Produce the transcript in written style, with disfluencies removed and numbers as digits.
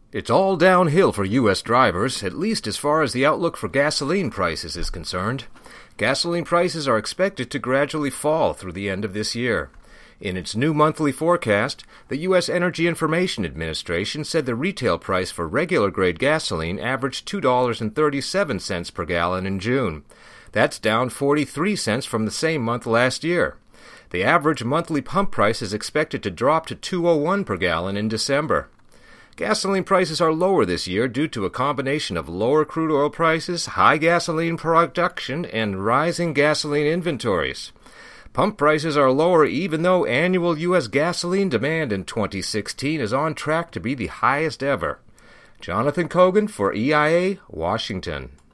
It's all downhill for U.S. drivers, at least as far as the outlook for gasoline prices is concerned. Gasoline prices are expected to gradually fall through the end of this year. In its new monthly forecast, the U.S. Energy Information Administration said the retail price for regular-grade gasoline averaged $2.37 per gallon in June. That's down 43 cents from the same month last year. The average monthly pump price is expected to drop to $2.01 per gallon in December. Gasoline prices are lower this year due to a combination of lower crude oil prices, high gasoline production, and rising gasoline inventories. Pump prices are lower even though annual U.S. gasoline demand in 2016 is on track to be the highest ever. Jonathan Kogan for EIA, Washington.